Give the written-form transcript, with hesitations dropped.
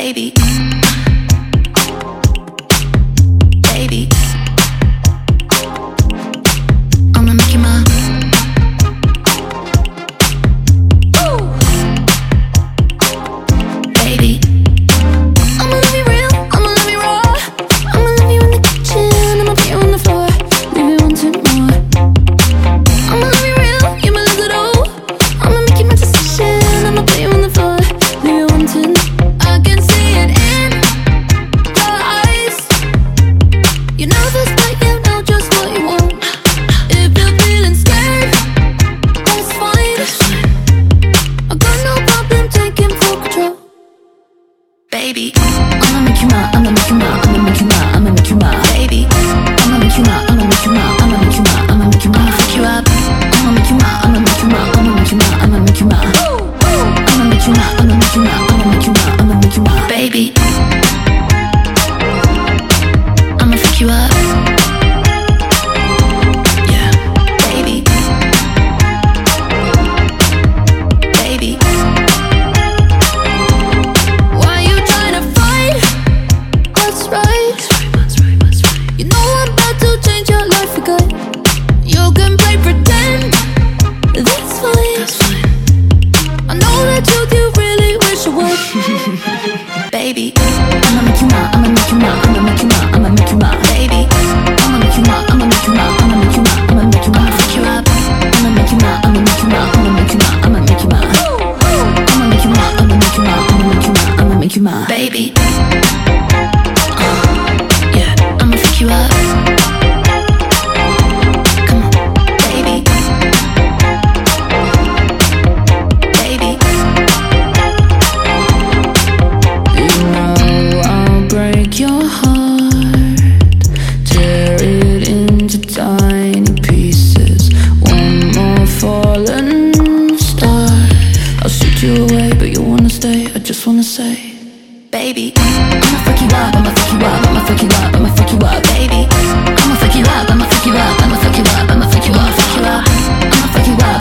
baby, baby. I'ma make you mine. Baby, I'ma love you real, I'ma love you raw. I'ma love you in the kitchen, I'ma put you on the floor. Leave you wanting more. I'ma love you real, you my lose it all. I'ma make you my decision, I'ma put you on the floor. Leave you wanting. I can see it in your eyes. You're nervous but you know just what you want. If you're feeling scared, that's fine. I got no problem taking full control. Baby, I'ma make you mine, I'ma make you mine, I'ma make you mine, I'ma make you mine. Baby, I'ma make you mine, I'ma make you mine, I'ma make you mine, I'ma make you mine. I'ma fuck you up. I'ma make you mine, I'ma make you mine, I'ma make you mine, I'ma make you mine. I'ma make you mine, I'ma make you mine, I'ma make you mine, I'ma make you mine. Baby, I'ma fuck you up. Yeah, baby, baby. Why you trying to fight? What's right? You know I'm about to change your life for good. You can play pretend, that's fine. I know the truth, you really wish I would. Baby, I'ma make you mine, I'ma make you mine, I'ma make you mine, I'ma make you mine. Baby, I'ma make you mine, I'ma make you mine, I'ma make you mine, I'ma make you mine. I'ma fuck you up. I'ma make you mine, I'ma make you mine, I'ma make you mine, I'ma make you mine. I'ma make you mine, I'ma make you mine, I'ma make you mine, I'ma make you mine. Baby, yeah, I'ma fuck you up. Come on, baby, baby. You know I'll break your heart, tear it into tiny pieces. One more fallen star. I'll shoot you away, but you wanna stay. I just wanna say, Baby, I'ma fuck you up, I'ma fuck you up, I'ma fuck you up, I'ma fuck you up. Baby, I'ma fuck you up, I'ma fuck you up, I'ma fuck you up, I'ma fuck you up, fuck you up. I'ma fuck you up,